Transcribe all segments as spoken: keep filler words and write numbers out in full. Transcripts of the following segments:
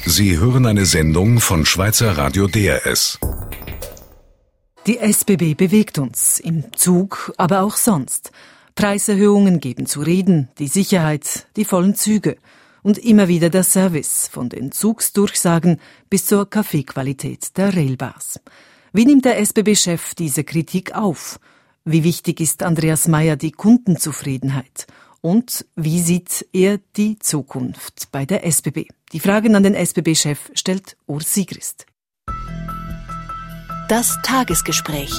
Sie hören eine Sendung von Schweizer Radio D R S. Die S B B bewegt uns, im Zug, aber auch sonst. Preiserhöhungen geben zu reden, die Sicherheit, die vollen Züge und immer wieder der Service, von den Zugsdurchsagen bis zur Kaffeequalität der Railbars. Wie nimmt der S B B-Chef diese Kritik auf? Wie wichtig ist Andreas Meier die Kundenzufriedenheit? Und wie sieht er die Zukunft bei der S B B? Die Fragen an den S B B-Chef stellt Urs Sigrist. Das Tagesgespräch.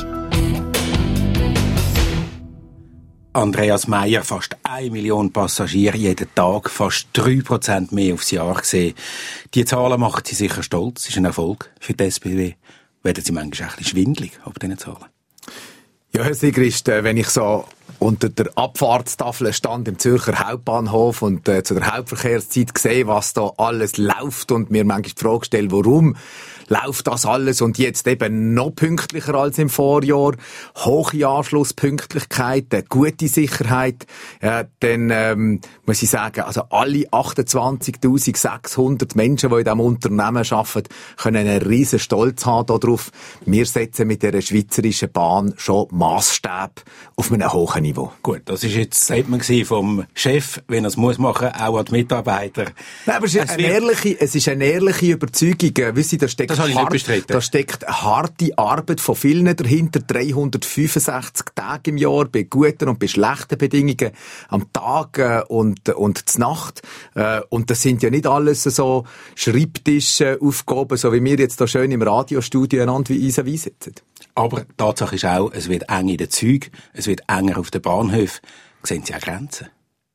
Andreas Meier, fast eine Million Passagiere jeden Tag, fast drei Prozent mehr aufs Jahr gesehen. Die Zahlen machen Sie sicher stolz, das ist ein Erfolg für die S B B. Werden Sie manchmal ein bisschen schwindelig ab diesen Zahlen? Ja, Herr Sigrist, wenn ich so unter der Abfahrtstafel stand im Zürcher Hauptbahnhof und äh, zu der Hauptverkehrszeit sehe, was da alles läuft und mir manchmal die Frage stelle, warum läuft das alles und jetzt eben noch pünktlicher als im Vorjahr, hohe Anschlusspünktlichkeit, eine gute Sicherheit, ja, dann ähm, muss ich sagen, also alle achtundzwanzigtausendsechshundert Menschen, die in diesem Unternehmen arbeiten, können einen riesen Stolz haben darauf. Wir setzen mit dieser schweizerischen Bahn schon Maßstab auf einem hohen Niveau. Gut, das ist jetzt das Statement vom Chef, wenn er es muss machen, auch an die Mitarbeiter. Nein, aber es ist, es eine, ehrliche, es ist eine ehrliche Überzeugung. Wissen Sie, da steckt, das habe ich hart, nicht bestritten. Da steckt eine harte Arbeit von vielen dahinter. dreihundertfünfundsechzig Tage im Jahr bei guten und bei schlechten Bedingungen am Tag äh, und, und zur Nacht. Äh, und das sind ja nicht alles so Schreibtischaufgaben, so wie wir jetzt da schön im Radiostudio einander wie vis-à-vis sitzen. Aber die Tatsache ist auch, es wird eng in den Zügen, es wird enger auf den Bahnhöfen. Sehen Sie auch Grenzen?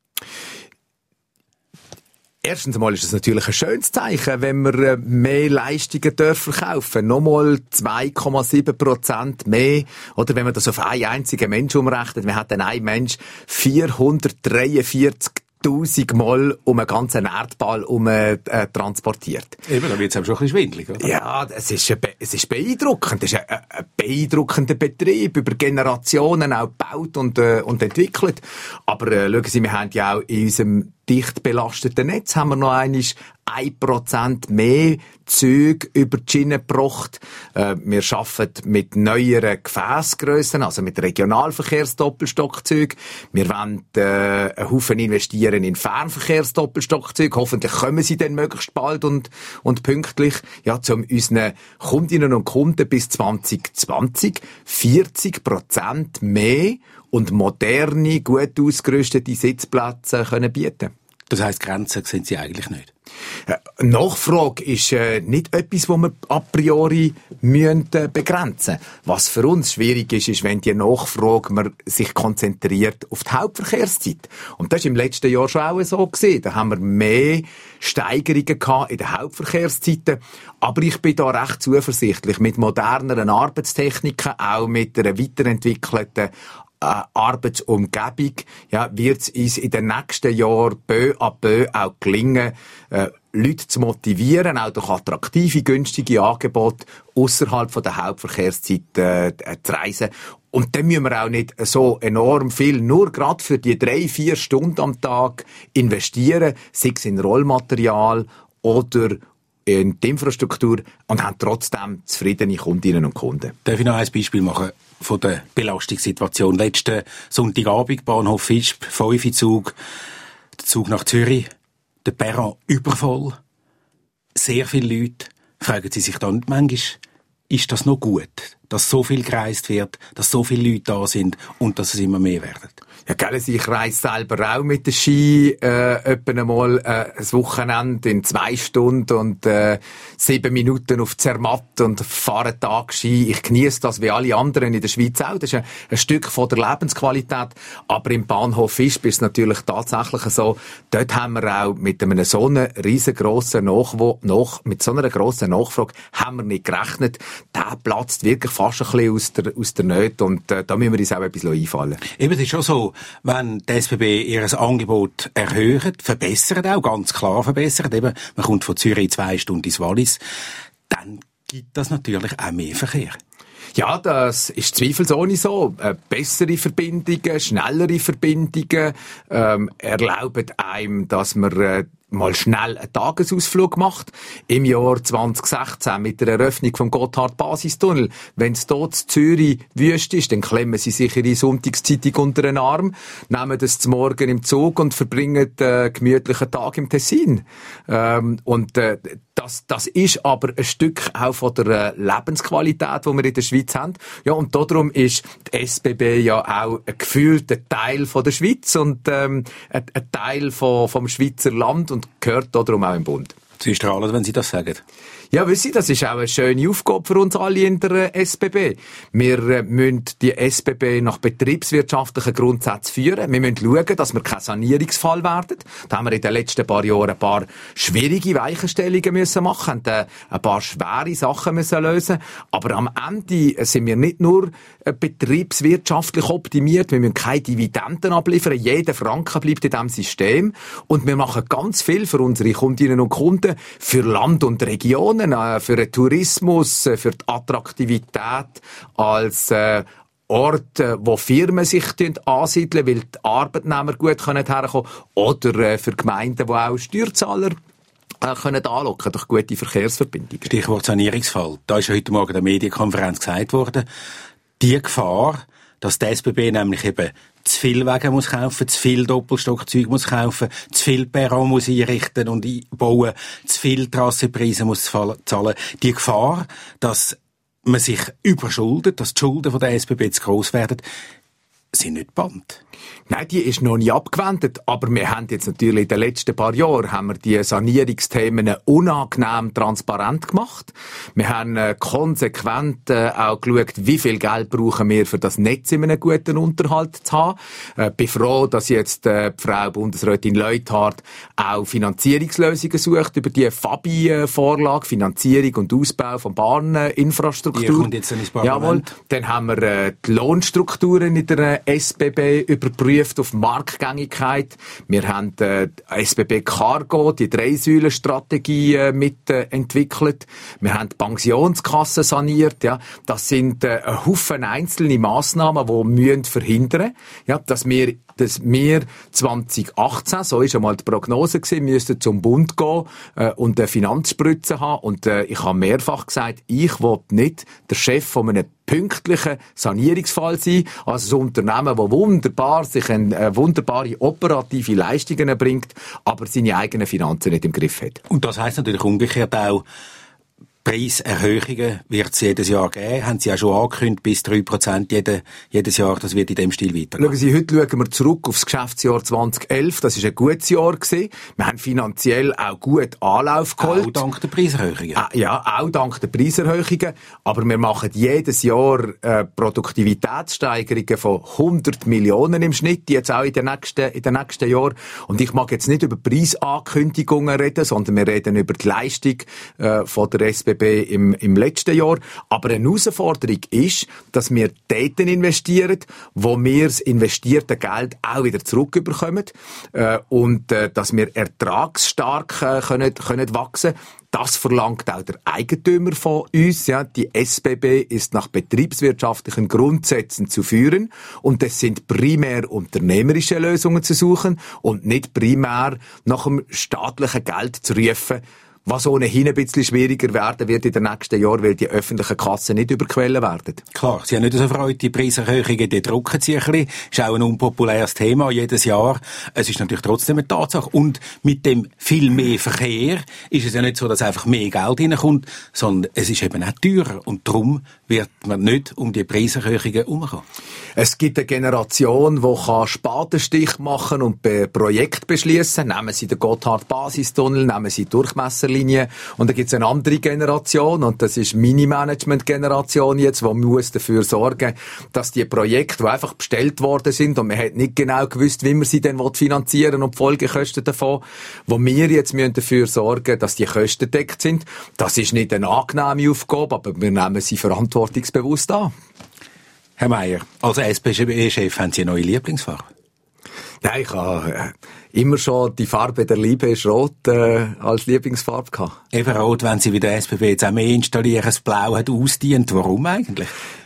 Erstens einmal ist es natürlich ein schönes Zeichen, wenn wir mehr Leistungen dürfen verkaufen. Nochmal zwei Komma sieben Prozent mehr. Oder wenn man das auf einen einzigen Mensch umrechnet, man hat dann ein Mensch vierhundertdreiundvierzig tausend Mal um einen ganzen Erdball um, äh, transportiert. Eben, da wird es einem schon ein bisschen schwindelig, oder? Ja, es ist, be- es ist beeindruckend. Es ist ein, ein beeindruckender Betrieb, über Generationen auch gebaut und, äh, und entwickelt. Aber äh, schauen Sie, wir haben ja auch in unserem dicht belasteten Netz haben wir noch einmal ein Prozent mehr Züge über die Schiene gebracht. Äh, wir arbeiten mit neueren Gefässgrössen, also mit Regionalverkehrsdoppelstockzügen. Wir wollen äh, einen Haufen investieren in Fernverkehrsdoppelstockzüge. Hoffentlich kommen sie dann möglichst bald und, und pünktlich, ja, um unseren Kundinnen und Kunden bis zwanzig zwanzig vierzig Prozent mehr und moderne, gut ausgerüstete Sitzplätze können bieten. Das heisst, Grenzen sind Sie eigentlich nicht? Äh, Nachfrage ist äh, nicht etwas, das wir a priori müssen, äh, begrenzen müssen. Was für uns schwierig ist, ist, wenn die Nachfrage man sich konzentriert auf die Hauptverkehrszeit. Und das war im letzten Jahr schon auch so gewesen. Da haben wir mehr Steigerungen gehabt in den Hauptverkehrszeiten. Aber ich bin da recht zuversichtlich. Mit moderneren Arbeitstechniken, auch mit einer weiterentwickelten Äh, Arbeitsumgebung, ja, wird es uns in den nächsten Jahren peu à peu auch gelingen, äh, Leute zu motivieren, auch durch attraktive, günstige Angebote ausserhalb von der Hauptverkehrszeit äh, zu reisen. Und dann müssen wir auch nicht so enorm viel nur gerade für die drei, vier Stunden am Tag investieren, sei es in Rollmaterial oder in die Infrastruktur, und haben trotzdem zufriedene Kundinnen und Kunden. Darf ich noch ein Beispiel machen von der Belastungssituation? Letzten Sonntagabend, Bahnhof Visp, fünf Zug, der Zug nach Zürich, der Perron übervoll, sehr viele Leute. Fragen Sie sich dann manchmal, ist das noch gut, dass so viel gereist wird, dass so viele Leute da sind und dass es immer mehr werden? Ja, gell, ich reise selber auch mit der Ski äh, etwa einmal äh, ein Wochenende in zwei Stunden und äh, sieben Minuten auf Zermatt und fahre einen Tag Ski. Ich genieße das wie alle anderen in der Schweiz auch. Das ist ein, ein Stück von der Lebensqualität. Aber im Bahnhof Visp ist es natürlich tatsächlich so, dort haben wir auch mit einem so einer riesengroßen Nachwo- nach, mit so einer grossen Nachfrage haben wir nicht gerechnet. Der platzt wirklich fast ein bisschen aus der, aus der Nöte, und äh, da müssen wir uns auch etwas einfallen. Eben, es ist schon so, wenn die S B B ihr Angebot erhöht, verbessert auch, ganz klar verbessert, eben, man kommt von Zürich zwei Stunden ins Wallis, dann gibt das natürlich auch mehr Verkehr. Ja, das ist zweifelsohne so. Äh, bessere Verbindungen, schnellere Verbindungen ähm, erlauben einem, dass man äh, mal schnell einen Tagesausflug macht. Im Jahr zwanzig sechzehn mit der Eröffnung vom Gotthard-Basistunnel. Wenn es dort in Zürich wüst ist, dann klemmen sie sich ihre Sonntagszeitung unter den Arm, nehmen das zum Morgen im Zug und verbringen einen gemütlichen Tag im Tessin. Ähm, und äh, das, das ist aber ein Stück auch von der Lebensqualität, die wir in der Schweiz haben. Ja, und darum ist die S B B ja auch ein gefühlter Teil von der Schweiz und ähm, ein, ein Teil von, vom Schweizer Land und gehört darum auch im Bund. Sie strahlen, wenn Sie das sagen. Ja, wissen Sie, das ist auch eine schöne Aufgabe für uns alle in der S B B. Wir äh, müssen die S B B nach betriebswirtschaftlichen Grundsätzen führen. Wir müssen schauen, dass wir kein Sanierungsfall werden. Da haben wir in den letzten paar Jahren ein paar schwierige Weichenstellungen müssen machen, haben äh, ein paar schwere Sachen müssen lösen. Aber am Ende sind wir nicht nur äh, betriebswirtschaftlich optimiert, wir müssen keine Dividenden abliefern. Jeder Franken bleibt in diesem System. Und wir machen ganz viel für unsere Kundinnen und Kunden, für Land und Regionen, für den Tourismus, für die Attraktivität als äh, Ort, wo Firmen sich ansiedeln, weil die Arbeitnehmer gut herkommen können, oder äh, für Gemeinden, wo auch Steuerzahler äh, können anlocken durch gute Verkehrsverbindungen. Stichwort Sanierungsfall. Da ist heute Morgen in der Medienkonferenz gesagt worden, die Gefahr, dass die S B B nämlich eben zu viel Wege muss kaufen, zu viel Doppelstockzeuge muss kaufen, zu viel Perron muss einrichten und einbauen, zu viel Trassenpreise muss zahlen. Die Gefahr, dass man sich überschuldet, dass die Schulden von der S B B zu gross werden, sind nicht gebannt. Nein, die ist noch nicht abgewendet, aber wir haben jetzt natürlich in den letzten paar Jahren haben wir die Sanierungsthemen unangenehm transparent gemacht. Wir haben äh, konsequent äh, auch geschaut, wie viel Geld brauchen wir, für das Netz in einem guten Unterhalt zu haben. Ich äh, bin froh, dass jetzt äh, die Frau Bundesrätin Leuthard auch Finanzierungslösungen sucht über die Fabi-Vorlage, Finanzierung und Ausbau von Bahninfrastruktur. Die kommt jetzt ins Parlament. Jawohl. Dann haben wir äh, die Lohnstrukturen in der S B B überprüft auf Marktgängigkeit. Wir haben äh, S B B Cargo, die Drei-Säulen-Strategie äh, mitentwickelt. Äh, wir haben die Pensionskasse saniert. Ja. Das sind äh, ein Haufen einzelne Massnahmen, die müssen verhindern, ja, dass wir dass wir zwanzig achtzehn, so ist einmal die Prognose gewesen, müssten zum Bund gehen äh, und eine Finanzspritze haben. Und äh, ich habe mehrfach gesagt, ich will nicht der Chef von einem pünktlichen Sanierungsfall sein, also ein Unternehmen, das wunderbar sich eine äh, wunderbare operative Leistungen erbringt, aber seine eigenen Finanzen nicht im Griff hat. Und das heisst natürlich umgekehrt auch, Preiserhöhungen wird es jedes Jahr geben. Haben Sie ja schon angekündigt, bis drei Prozent jede, jedes Jahr. Das wird in dem Stil weitergehen. Schauen Sie, heute schauen wir zurück aufs Geschäftsjahr zwanzig elf. Das war ein gutes Jahr gewesen. Wir haben finanziell auch gut Anlauf geholt. Auch dank der Preiserhöhungen. Ah, ja, auch dank der Preiserhöhungen. Aber wir machen jedes Jahr äh, Produktivitätssteigerungen von hundert Millionen im Schnitt, jetzt auch in den nächsten, in den nächsten Jahren. Und ich mag jetzt nicht über Preisankündigungen reden, sondern wir reden über die Leistung äh, von der S B B Im, im letzten Jahr. Aber eine Herausforderung ist, dass wir dort investieren, wo wir das investierte Geld auch wieder zurückbekommen äh, und äh, dass wir ertragsstark äh, können, können wachsen. Das verlangt auch der Eigentümer von uns. Ja. Die S B B ist nach betriebswirtschaftlichen Grundsätzen zu führen und es sind primär unternehmerische Lösungen zu suchen und nicht primär nach dem staatlichen Geld zu rufen, was ohnehin ein bisschen schwieriger werden wird in den nächsten Jahren, weil die öffentlichen Kassen nicht überquellen werden. Klar, Sie haben nicht so Freude, die Preiserhöhungen, die drucken Sie ein bisschen. Das ist auch ein unpopuläres Thema jedes Jahr. Es ist natürlich trotzdem eine Tatsache. Und mit dem viel mehr Verkehr ist es ja nicht so, dass einfach mehr Geld reinkommt, sondern es ist eben auch teurer. Und darum wird man nicht um die Preiserhöhungen herumkommen. Es gibt eine Generation, die Spatenstich machen und Projekte beschließen. Nehmen Sie den Gotthard-Basistunnel, nehmen Sie Durchmesserlinie. Und dann gibt es eine andere Generation, und das ist meine Management-Generation jetzt, die muss dafür sorgen, dass die Projekte, die einfach bestellt worden sind, und man hat nicht genau gewusst, wie man sie dann finanzieren und die Folgekosten davon, wo wir jetzt müssen dafür sorgen, dass die Kosten deckt sind. Das ist nicht eine angenehme Aufgabe, aber wir nehmen sie verantwortungsbewusst an. Herr Meier, als S B B-Chef haben Sie eine neue Lieblingsfarbe? Nein, ich habe, immer schon die Farbe der Liebe ist rot äh, als Lieblingsfarbe gehabt. Eben rot, wenn sie wie der S B B jetzt auch mehr installieren, das Blau hat ausdient. Warum eigentlich?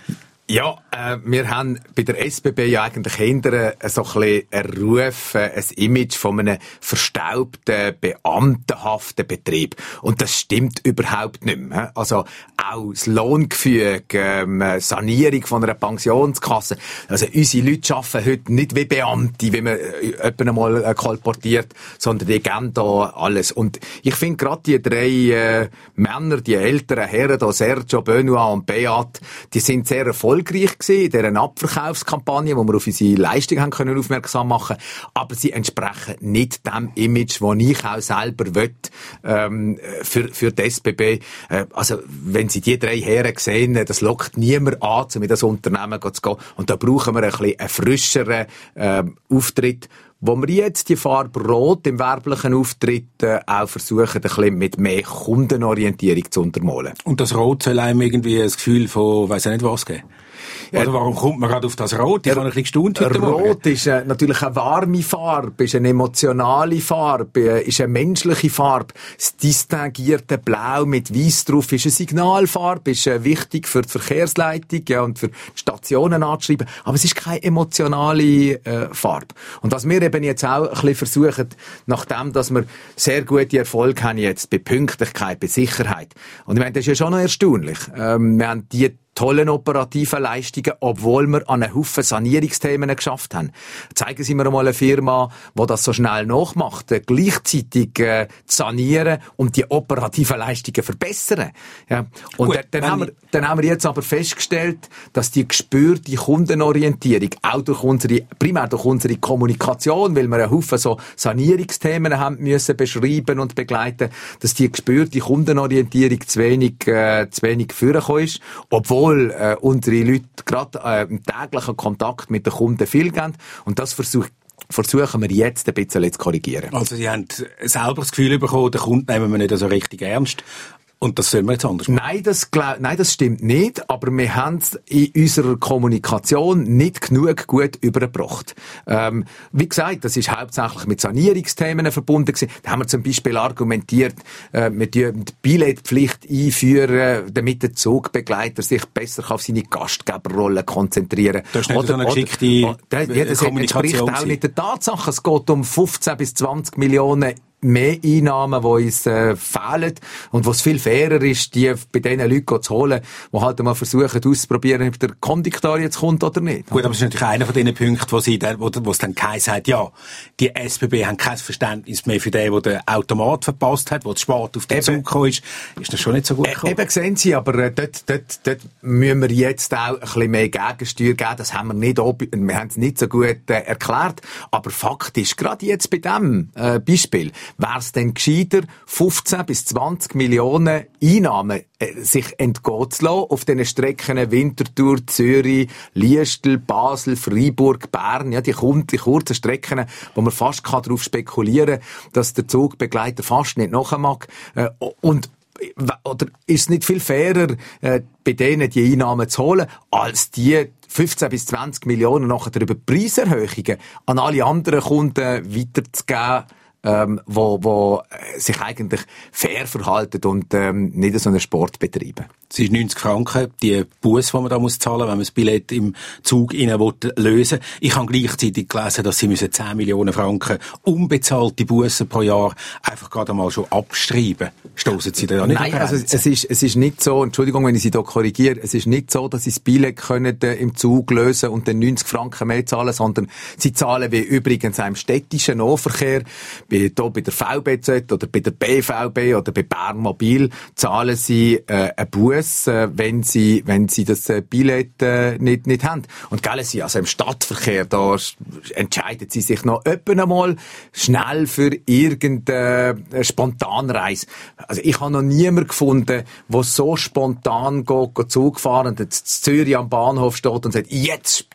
Ja, äh, wir haben bei der S B B ja eigentlich hinterher so ein bisschen einen Ruf, äh, ein Image von einem verstaubten, beamtenhaften Betrieb. Und das stimmt überhaupt nicht mehr. Also auch das Lohngefüge, ähm, Sanierung von einer Pensionskasse. Also unsere Leute arbeiten heute nicht wie Beamte, wie man äh, jemanden einmal äh, kolportiert, sondern die geben da alles. Und ich finde gerade die drei äh, Männer, die älteren Herren, da Sergio, Benoit und Beat, die sind sehr erfolgreich gewesen in dieser Abverkaufskampagne, wo wir auf unsere Leistung haben können aufmerksam machen. Aber sie entsprechen nicht dem Image, das ich auch selber will, ähm, für, für die S B B. Äh, also, wenn Sie die drei Herren sehen, das lockt niemand an, um in das Unternehmen zu gehen. Und da brauchen wir ein bisschen einen frischeren, äh, Auftritt, wo wir jetzt die Farbe Rot im werblichen Auftritt äh, auch versuchen, ein bisschen mit mehr Kundenorientierung zu untermalen. Und das Rot soll einem irgendwie ein Gefühl von, weiss ich nicht was geben? Oder warum kommt man gerade auf das Rot? Ich habe ein bisschen gestaunt heute Morgen. Rot ist äh, natürlich eine warme Farbe, ist eine emotionale Farbe, äh, ist eine menschliche Farbe. Das distinguierte Blau mit Weiss drauf ist eine Signalfarbe, ist äh, wichtig für die Verkehrsleitung, ja, und für Stationen anzuschreiben. Aber es ist keine emotionale äh, Farbe. Und was wir eben jetzt auch ein bisschen versuchen, nachdem, dass wir sehr gute Erfolge haben jetzt bei Pünktlichkeit, bei Sicherheit. Und ich meine, das ist ja schon noch erstaunlich. Ähm, wir haben die tollen operativen Leistungen, obwohl wir an einen Haufen Sanierungsthemen geschafft haben. Zeigen Sie mir mal eine Firma, die das so schnell nachmacht, äh, gleichzeitig äh, sanieren und die operativen Leistungen verbessern. Ja. Und Gut, dann, dann, haben wir, dann haben wir jetzt aber festgestellt, dass die gespürte Kundenorientierung, auch durch unsere, primär durch unsere Kommunikation, weil wir einen Haufen so Sanierungsthemen haben müssen beschreiben und begleiten, dass die gespürte Kundenorientierung zu wenig, äh, zu wenig vorgekommen ist, obwohl Äh, unsere Leute gerade äh, im täglichen Kontakt mit den Kunden viel geben. Und das versuch, versuchen wir jetzt ein bisschen zu korrigieren. Also Sie haben selber das Gefühl bekommen, den Kunden nehmen wir nicht so richtig ernst. Und das sollen wir jetzt anders machen? Nein, das, glaub, nein, das stimmt nicht, aber wir haben es in unserer Kommunikation nicht genug gut übergebracht. Ähm, wie gesagt, das ist hauptsächlich mit Sanierungsthemen verbunden gewesen. Da haben wir zum Beispiel argumentiert, äh, wir dürfen die Billetpflicht einführen, damit der Zugbegleiter sich besser auf seine Gastgeberrolle konzentrieren kann. Das ist nicht oder, so eine geschickte oder, oder, ja, das Kommunikation. Das entspricht auch nicht der Tatsache. Es geht um fünfzehn bis zwanzig Millionen mehr Einnahmen, die uns äh, fehlen und was viel fairer ist, die bei diesen Leuten zu holen, die halt mal versuchen auszuprobieren, ob der Konduktor jetzt kommt oder nicht. Gut, aber es ist natürlich einer von diesen Punkten, wo sie dann, wo, wo es dann geheißen hat, ja, die S B B haben kein Verständnis mehr für den, der den Automat verpasst hat, der zu spät auf den Zug gekommen ist. Ist das schon nicht so gut gekommen? Eben sehen Sie, aber äh, dort, dort, dort müssen wir jetzt auch ein bisschen mehr Gegensteuer geben. Das haben wir nicht, wir haben es nicht so gut äh, erklärt. Aber faktisch, gerade jetzt bei diesem äh, Beispiel, wäre es denn gescheiter, fünfzehn bis zwanzig Millionen Einnahmen äh, sich entgehen zu lassen auf diesen Strecken Winterthur, Zürich, Liestel, Basel, Freiburg, Bern, ja, die, die kurzen Strecken, wo man fast darauf spekulieren kann, dass der Zugbegleiter fast nicht nachher mag. Äh, und oder ist es nicht viel fairer, äh, bei denen die Einnahmen zu holen, als die fünfzehn bis zwanzig Millionen nachher über Preiserhöhungen an alle anderen Kunden weiterzugeben, ähm, wo, wo sich eigentlich fair verhalten und ähm, nicht so einen Sport betreiben? Es ist neunzig Franken, die Busse, die man da muss zahlen muss, wenn man das Billett im Zug rein will, lösen. Ich habe gleichzeitig gelesen, dass sie müssen zehn Millionen Franken unbezahlte Bussen pro Jahr einfach gerade einmal schon abschreiben. Stossen Sie da nicht? Nein, also es ist, es ist nicht so, Entschuldigung, wenn ich Sie da korrigiere, es ist nicht so, dass Sie das Billett können, äh, im Zug lösen und dann neunzig Franken mehr zahlen, sondern Sie zahlen wie übrigens auch im städtischen Nahverkehr, bei, da bei der V B Z oder bei der B V B oder bei Bern Mobil, zahlen Sie äh, eine Busse, wenn sie, wenn sie das Billett äh, nicht, nicht haben. Und gell, sie, also im Stadtverkehr, da entscheiden sie sich noch öppen einmal schnell für irgendeine Spontanreise. Also ich habe noch niemanden gefunden, der so spontan geht, geht Zug fahren und jetzt in Zürich am Bahnhof steht und sagt, jetzt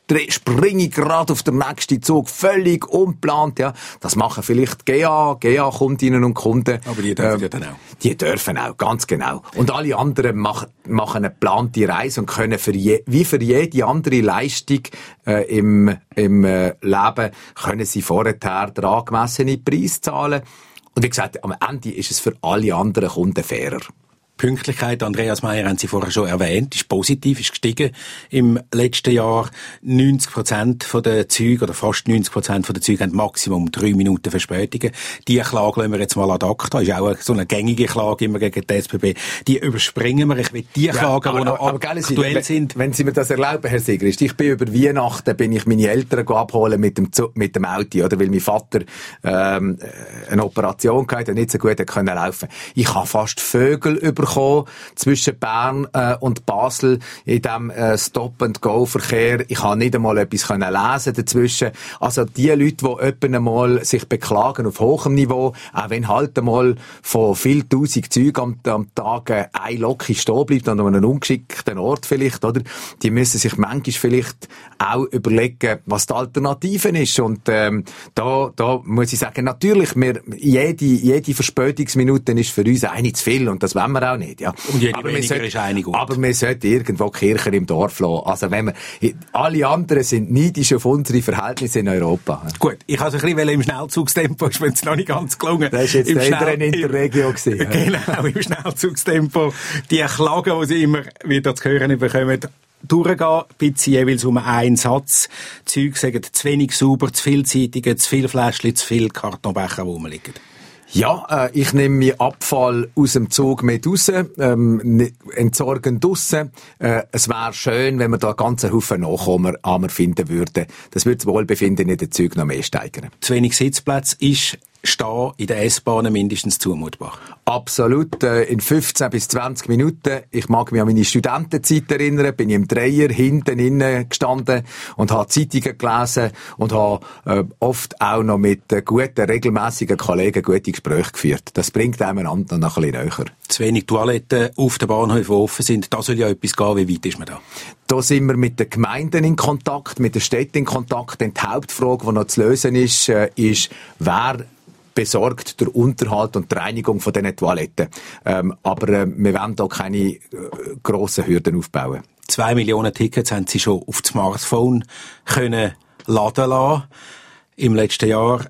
springe ich gerade auf den nächsten Zug, völlig unplant, ja. Das machen vielleicht G A, G A-Kundinnen und Kunden. Aber die dürfen ähm, ja dann auch. Die dürfen auch, ganz genau. Und alle anderen machen, machen eine geplante Reise und können für je, wie für jede andere Leistung äh, im, im äh, Leben, können sie vorher den angemessenen Preis zahlen. Und wie gesagt, am Ende ist es für alle anderen Kunden fairer. Pünktlichkeit, Andreas Meier, haben Sie vorher schon erwähnt, ist positiv, ist gestiegen im letzten Jahr. neunzig Prozent der Züge, oder fast neunzig Prozent der Züge haben Maximum drei Minuten Verspätungen. Die Klage lassen wir jetzt mal ad acta. Ist auch so eine gängige Klage immer gegen die S B B. Die überspringen wir. Ich will die Klagen, ja, aber, die noch aber, aber, aktuell Sie, sind. Wenn Sie mir das erlauben, Herr Sigrist, ich bin über Weihnachten, bin ich meine Eltern abholen mit dem, mit dem Auto, oder? Weil mein Vater, ähm, eine Operation gehabt hat, und nicht so gut können laufen. Ich habe fast Vögel über zwischen Bern äh, und Basel in diesem äh, Stop-and-Go-Verkehr. Ich habe nicht einmal etwas können lesen dazwischen. Also die Leute, die öppen einmal sich beklagen auf hohem Niveau, auch wenn halt einmal von viel tausend Zügen am, am Tag äh, ein Lok stehen bleibt an einem ungeschickten Ort vielleicht, oder? Die müssen sich manchmal vielleicht auch überlegen, was die Alternative ist. Und ähm, da, da muss ich sagen, natürlich, wir, jede, jede Verspätungsminute ist für uns eine zu viel und das wollen wir auch nicht. Ja. Und jede aber weniger sollte, ist eine gut. Aber wir sollten irgendwo Kirchen im Dorf lassen. Also wenn wir, alle anderen sind neidisch auf unsere Verhältnisse in Europa. Gut, ich habe es ein bisschen im Schnellzugstempo, ist mir jetzt noch nicht ganz gelungen. Das war jetzt der Schnell- in der Regio. Genau, im Schnellzugstempo. Die Klagen, die Sie immer wieder zu hören bekommen, durchgehen, bitte jeweils um einen Satz. Züge sagen, zu wenig sauber, zu viel Zeitungen, zu viel Fläschchen, zu viel Kartonbecher, wo rumliegen. Ja, äh, ich nehme meinen Abfall aus dem Zug mit raus, ähm, entsorgen draussen. Äh, es wäre schön, wenn wir da ganz einen Haufen Nachkommen finden würden. Das würde das Wohlbefinden in den Zügen noch mehr steigern. Zu wenig Sitzplätze ist stehen in den S-Bahnen mindestens zumutbar. Absolut, äh, in fünfzehn bis zwanzig Minuten. Ich mag mich an meine Studentenzeit erinnern, bin ich im Dreier hinten innen gestanden und habe Zeitungen gelesen und habe äh, oft auch noch mit äh, guten, regelmässigen Kollegen gute Gespräche geführt. Das bringt einem einander noch ein bisschen näher. Zu wenig Toiletten auf den Bahnhöfen offen sind, da soll ja etwas gehen. Wie weit ist man da? Da sind wir mit den Gemeinden in Kontakt, mit den Städten in Kontakt. Denn die Hauptfrage, die noch zu lösen ist, äh, ist, wer besorgt der Unterhalt und die Reinigung von diesen Toiletten. Ähm, aber äh, wir wollen da keine äh, grossen Hürden aufbauen. Zwei Millionen Tickets haben Sie schon auf das Smartphone können laden lassen im letzten Jahr.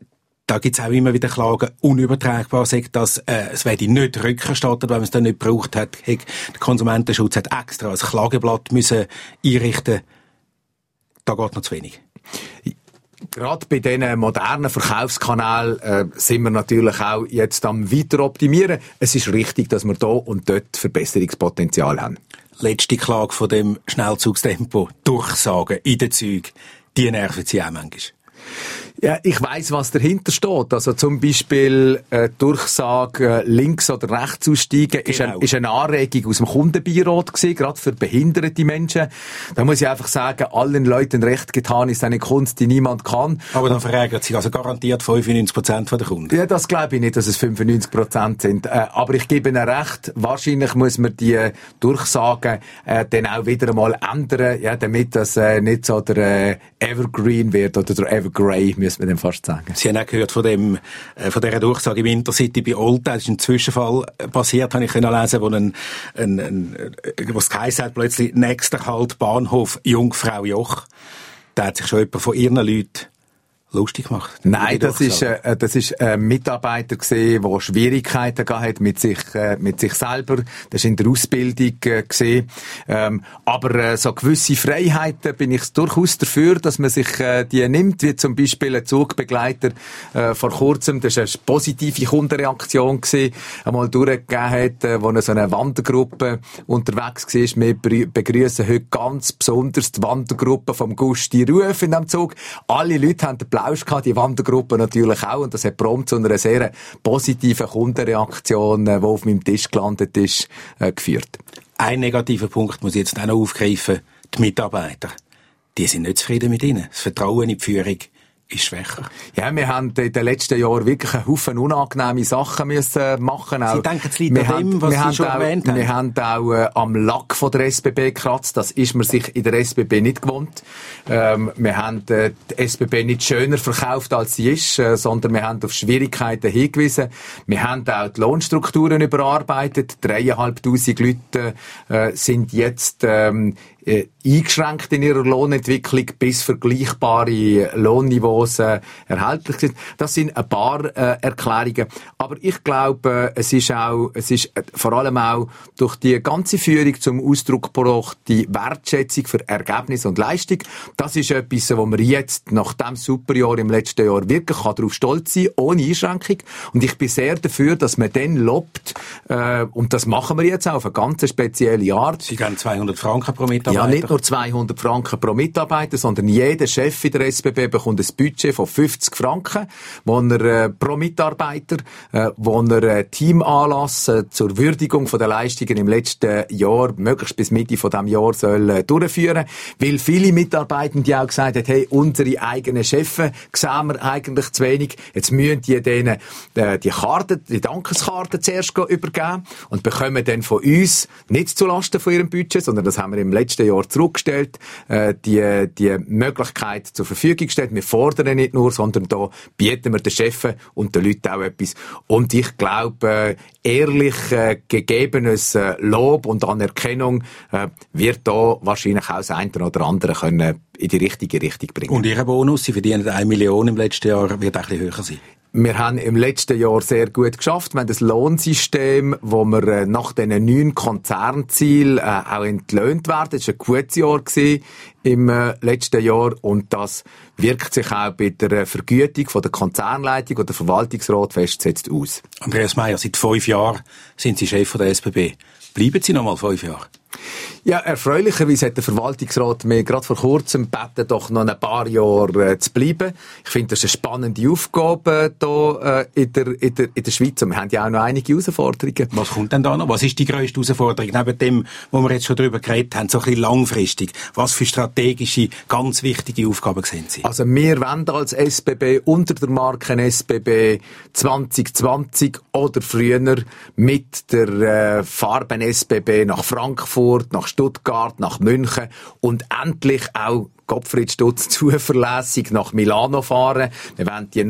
Da gibt es auch immer wieder Klagen, unübertragbar, sagt das, äh, es werde nicht rückerstattet, wenn man es dann nicht gebraucht hat. Der Konsumentenschutz hat extra ein Klageblatt müssen einrichten. Da geht noch zu wenig. Gerade bei diesen modernen Verkaufskanälen äh, sind wir natürlich auch jetzt am weiter optimieren. Es ist richtig, dass wir da und dort Verbesserungspotenzial haben. Letzte Klage von dem Schnellzugstempo, Durchsagen in den Zügen, die nerven Sie auch manchmal. Ja, ich weiss, was dahinter steht. Also zum Beispiel äh, Durchsage äh, links oder rechts aussteigen genau. ist, ein, ist eine Anregung aus dem Kundenbeirat gewesen, gerade für behinderte Menschen. Da muss ich einfach sagen, allen Leuten Recht getan ist eine Kunst, die niemand kann. Aber dann verärgert sich also garantiert fünfundneunzig Prozent der Kunden. Ja, das glaube ich nicht, dass es fünfundneunzig Prozent sind. Äh, aber ich gebe Ihnen recht, wahrscheinlich muss man die äh, Durchsagen äh, dann auch wieder einmal ändern, ja, damit das äh, nicht so der äh, Evergreen wird oder der Evergrey, müssen wir dann fast sagen. Sie haben auch gehört von dem, äh, von dieser Durchsage im Intercity bei Olten. Das ist ein Zwischenfall passiert, habe ich können lesen, wo ein, ein, ein, äh, was geheißen hat, plötzlich nächster Halt Bahnhof Jungfrau Joch. Da hat sich schon jemand von ihren Leuten lustig gemacht. Nein, das ist, äh, das ist ein Mitarbeiter gesehen, der Schwierigkeiten gehabt hat mit sich, äh, mit sich selber. Das ist in der Ausbildung äh, gesehen. Ähm, aber äh, so gewisse Freiheiten bin ich durchaus dafür, dass man sich äh, die nimmt, wie zum Beispiel ein Zugbegleiter äh, vor kurzem. Das war eine positive Kundenreaktion gewesen, einmal durchgegeben hat, äh, wo eine so eine Wandergruppe unterwegs war. Wir begrüßen heute ganz besonders die Wandergruppe vom Gusti Ruf in diesem Zug. Alle Leute haben den die Wandergruppe natürlich auch, und das hat prompt zu einer sehr positiven Kundenreaktion, die auf meinem Tisch gelandet ist, geführt. Ein negativer Punkt muss ich jetzt auch noch aufgreifen. Die Mitarbeiter, die sind nicht zufrieden mit ihnen. Das Vertrauen in die Führung ist schwächer. Ja, wir haben in den letzten Jahren wirklich einen Haufen unangenehme Sachen müssen machen. Sie denken, es liegt an dem, was Sie schon auch, erwähnt haben. Wir haben auch äh, am Lack von der S B B gekratzt. Das ist man sich in der S B B nicht gewohnt. Ähm, wir haben äh, die S B B nicht schöner verkauft, als sie ist, äh, sondern wir haben auf Schwierigkeiten hingewiesen. Wir haben auch die Lohnstrukturen überarbeitet. Dreieinhalbtausend Leute äh, sind jetzt ähm, äh, eingeschränkt in ihrer Lohnentwicklung, bis vergleichbare Lohnniveaus äh, erhältlich sind. Das sind ein paar äh, Erklärungen. Aber ich glaube, äh, es ist auch, es ist äh, vor allem auch durch die ganze Führung zum Ausdruck gebracht, die Wertschätzung für Ergebnis und Leistung. Das ist etwas, wo man jetzt nach dem Superjahr im letzten Jahr wirklich darauf stolz sein kann, ohne Einschränkung. Und ich bin sehr dafür, dass man dann lobt, äh, und das machen wir jetzt auch auf eine ganz spezielle Art. Sie geben zweihundert Franken pro Mitarbeiter. Ja, nicht nur zweihundert Franken pro Mitarbeiter, sondern jeder Chef in der S B B bekommt ein Budget von fünfzig Franken, wo er äh, pro Mitarbeiter, äh, wo er äh, Teamanlass äh, zur Würdigung von der Leistungen im letzten Jahr, möglichst bis Mitte von diesem Jahr, soll äh, durchführen. Weil viele Mitarbeitende auch gesagt haben, hey, unsere eigenen Chefs sehen wir eigentlich zu wenig. Jetzt müssen die denen äh, die Karte, die Dankeskarte zuerst übergeben und bekommen dann von uns, nicht zulasten von ihrem Budget, sondern das haben wir im letzten Jahr zurückgestellt, äh, die, die Möglichkeit zur Verfügung gestellt. Wir fordern nicht nur, sondern da bieten wir den Chefs und den Leuten auch etwas. Und ich glaube, äh, ehrlich äh, gegebenes äh, Lob und Anerkennung äh, wird da wahrscheinlich auch das eine oder andere können in die richtige Richtung bringen. Und Ihr Bonus, Sie verdienen eine Million im letzten Jahr, wird auch ein bisschen höher sein? Wir haben im letzten Jahr sehr gut geschafft. Wir haben das Lohnsystem, wo wir äh, nach diesen neun Konzernzielen äh, auch entlöhnt werden. Das war ein gutes Jahr gewesen im äh, letzten Jahr und das wirkt sich auch bei der äh, Vergütung von der Konzernleitung und der Verwaltungsrat festsetzt aus. Andreas Meier, seit fünf Jahren sind Sie Chef von der S B B. Bleiben Sie noch mal fünf Jahre? Ja, erfreulicherweise hat der Verwaltungsrat mir gerade vor kurzem gebeten, doch noch ein paar Jahre äh, zu bleiben. Ich finde, das ist eine spannende Aufgabe hier äh, in, der, in, der, in der Schweiz. Und wir haben ja auch noch einige Herausforderungen. Was kommt denn da noch? Was ist die grösste Herausforderung? Neben dem, wo wir jetzt schon darüber geredet haben, so ein bisschen langfristig. Was für strategische, ganz wichtige Aufgaben sehen Sie? Also wir wollen als S B B unter der Marke S B B zwanzig zwanzig oder früher mit der äh, Farben S B B nach Frankfurt, nach Stuttgart, nach München und endlich auch Gottfried Stutz zuverlässig nach Milano fahren. Wir wollen die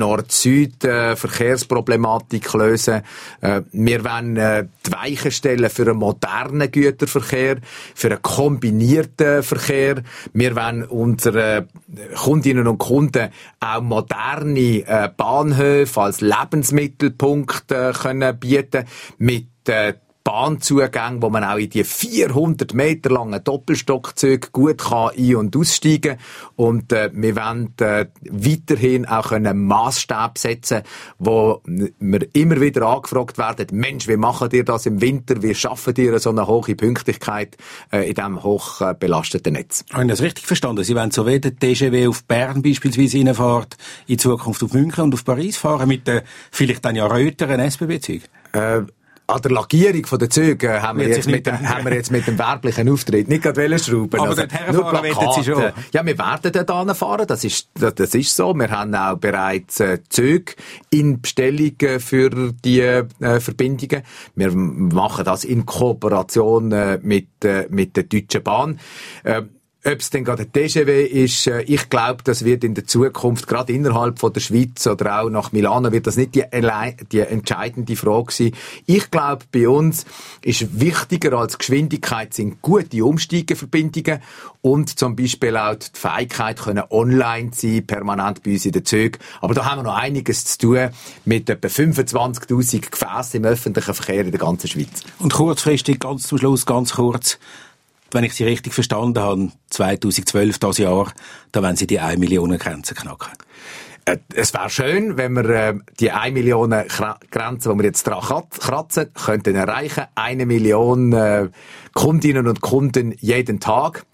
Nord-Süd-Verkehrsproblematik lösen. Wir wollen die Weichen stellen für einen modernen Güterverkehr, für einen kombinierten Verkehr. Wir wollen unseren Kundinnen und Kunden auch moderne Bahnhöfe als Lebensmittelpunkt können bieten mit Bahnzugänge, wo man auch in die vierhundert Meter langen Doppelstockzüge gut kann ein- und aussteigen. Und äh, wir wollen äh, weiterhin auch einen Massstab setzen, wo wir immer wieder angefragt werden, Mensch, wie machen ihr das im Winter? Wie schaffen ihr so eine hohe Pünktlichkeit äh, in diesem hoch äh, belasteten Netz? Habe ich das richtig verstanden? Sie wollen so wie der T G V auf Bern beispielsweise reinfahrt, in Zukunft auf München und auf Paris fahren mit den vielleicht dann ja röteren S B B-Zügen? Äh, An der Lackierung der Züge haben wir, jetzt mit dem, haben wir jetzt mit dem werblichen Auftritt nicht gerade schrauben. Aber also, dorthin fahren Sie schon. Ja, wir werden dort fahren, das ist, das ist so. Wir haben auch bereits äh, Züge in Bestellung für die äh, Verbindungen. Wir machen das in Kooperation äh, mit, äh, mit der Deutschen Bahn. Äh, Ob es denn gerade ein T G V ist, äh, ich glaube, das wird in der Zukunft, gerade innerhalb von der Schweiz oder auch nach Milano, wird das nicht die, die entscheidende Frage sein. Ich glaube, bei uns ist wichtiger als Geschwindigkeit sind gute Umsteigeverbindungen und zum Beispiel auch die Fähigkeit, können online sein, permanent bei uns in den Zügen. Aber da haben wir noch einiges zu tun mit etwa fünfundzwanzigtausend Gefäßen im öffentlichen Verkehr in der ganzen Schweiz. Und kurzfristig, ganz zum Schluss, ganz kurz, wenn ich Sie richtig verstanden habe, zweitausendzwölf, das Jahr, da wollen Sie die eine Million Grenze knacken. Äh, es wäre schön, wenn wir äh, die eine Million Grenze, die wir jetzt dran kratzen, könnten erreichen. Eine Million äh, Kundinnen und Kunden jeden Tag.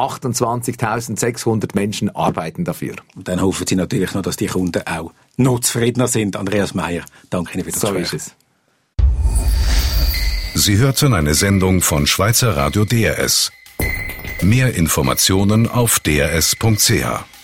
achtundzwanzigtausendsechshundert Menschen arbeiten dafür. Und dann hoffen Sie natürlich noch, dass die Kunden auch noch zufriedener sind. Andreas Meier, danke Ihnen für das Gespräch. So ist es. Sie hörten eine Sendung von Schweizer Radio D R S. Mehr Informationen auf d r s punkt c h.